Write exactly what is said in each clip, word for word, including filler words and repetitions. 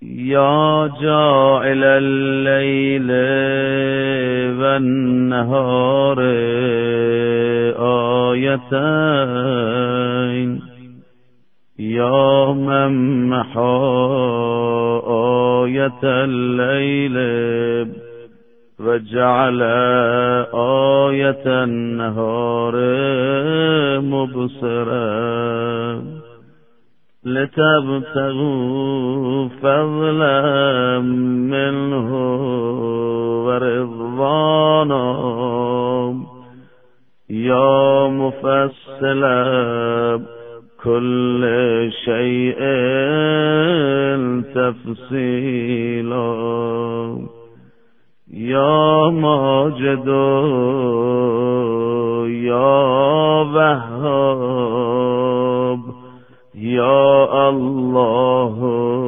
يا جاعل الليل والنهار آيتين يا من محى آية الليل وجعل آية النهار مبصرا لتبتغوا فضلا منه ورضوانا يا مفصلا كل شيء تفصيلا يا ماجد يا وهاب يا الله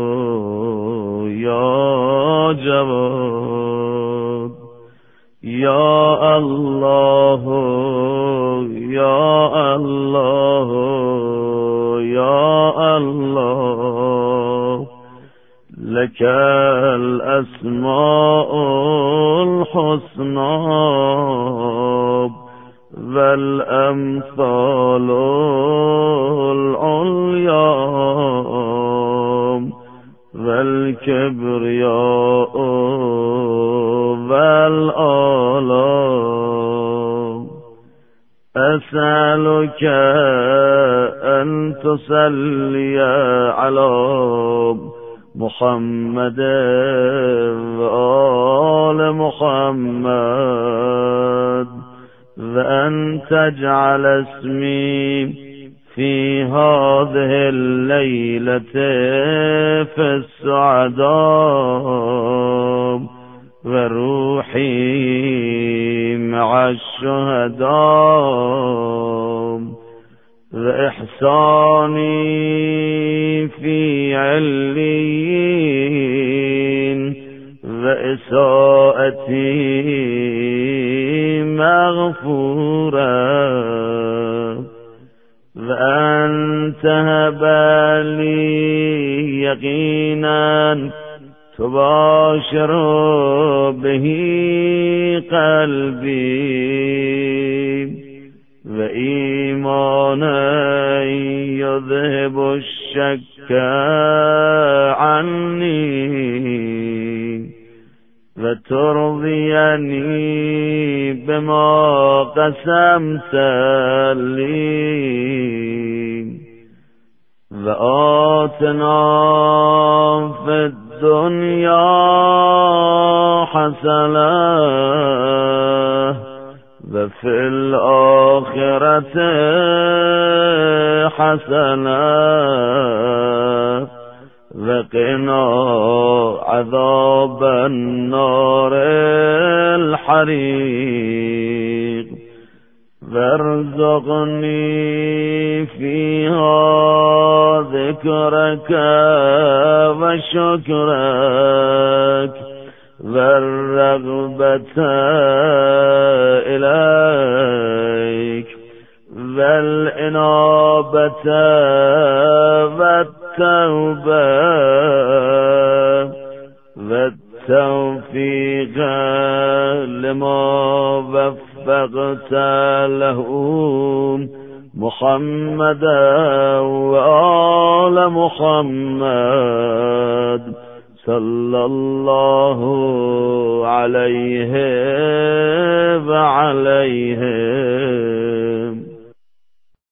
يا جواد يا الله يا الله يا الله لك الأسماء الحسنى والأمثال العليا والكبرياء والآلاء أسألك أن تصلي على محمد وآل محمد وأن تجعل اسمي في هذه الليلة في السعداء وروحي مع الشهداء وإحساني في عليين وإساءتي مغفورا وأن تهب لي يقينا تباشر به قلبي وإيمانا يذهب الشك عني وترضيني بما قسمت لي وآتنا في الدنيا حسنة وفي الآخرة حسنة وقنا عذاب النار الحريق وارزقني فيها ذكرك وشكرك والرغبة إليك والإنابة والتوبة والتوفيق لما وفقت له محمد وآل محمد صلى الله عليه وعليه